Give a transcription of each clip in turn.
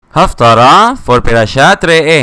הפטרה for פרשת ראה.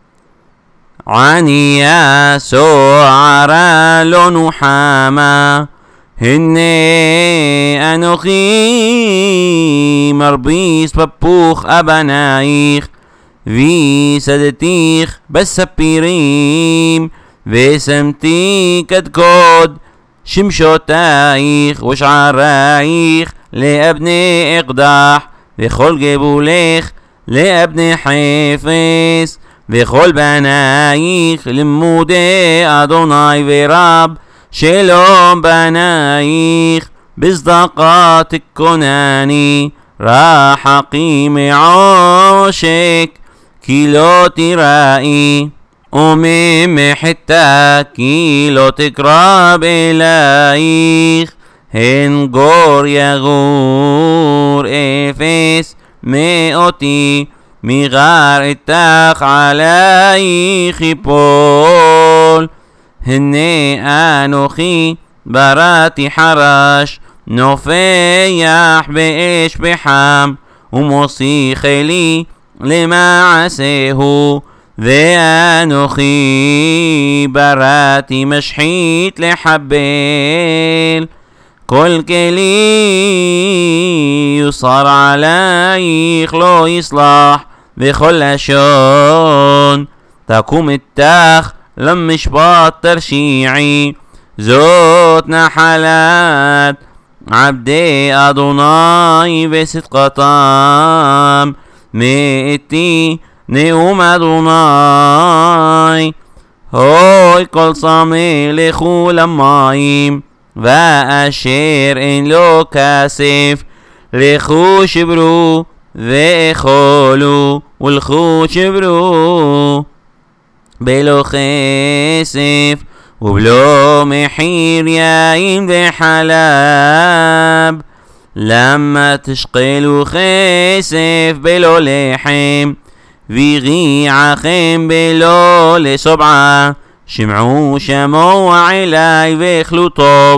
עניה סוערה לא נוחמה, הנה אנוכי מרביץ בפוך אבנייך, ויסדתיך בספירים, ושמתי קדקוד שמשותייך ושערייך לאבני אקדח, וכל גבולך לאבני חפש, וכל בנייך לימודי אדוני ורב שלום בנייך, בצדקה תכונני רחקי מעושק כי לא תיראי, וממחתה כי לא תקרב אלייך, הן גור יגור אפס מאותי, מגר איתך עלייך יפול. הנה אנוכי בראתי חרש נופח באש בחם, ומוציא חילי למעשהו, ואנוכי בראתי משחית לחבל. כל כלי יוסר עלייך לא יסלח, וכל לשון תקום איתך למשפט תרשיעי. זאת נחלת עבדי אדוני וצדקתם, מאיתי נאום אדוני. הוי כל צמא לכו למים, ואשר אין לו כסף לכו שברו ואכלו, ולכו שברו בלא כסף ובלא מחיר יין וחלב. למה תשקלו כסף בלא לחם, ויגיעכם בלא לשבעה? שמעו שמוע אלי ואכלו טוב,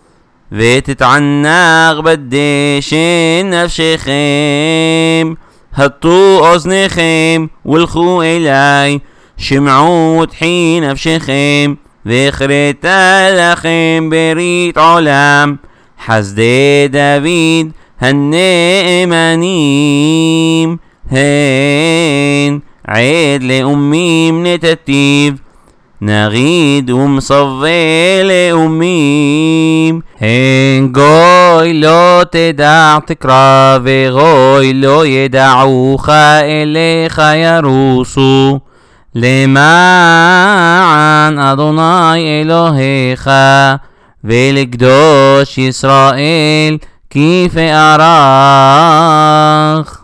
ותתענג בדשן נפשכם. הטו אוזניכם ולכו אלי, שמעו ותחי נפשכם, והכרתה לכם ברית עולם. חסדי דוד הנאמנים הן עד לאומים נתתיו, נגיד ומצווה לאומים. הן גוי לא תדע תקרא, וגוי לא ידעוך אליך ירוסו, למען אדוני אלוהיך ולקדוש ישראל כפארך.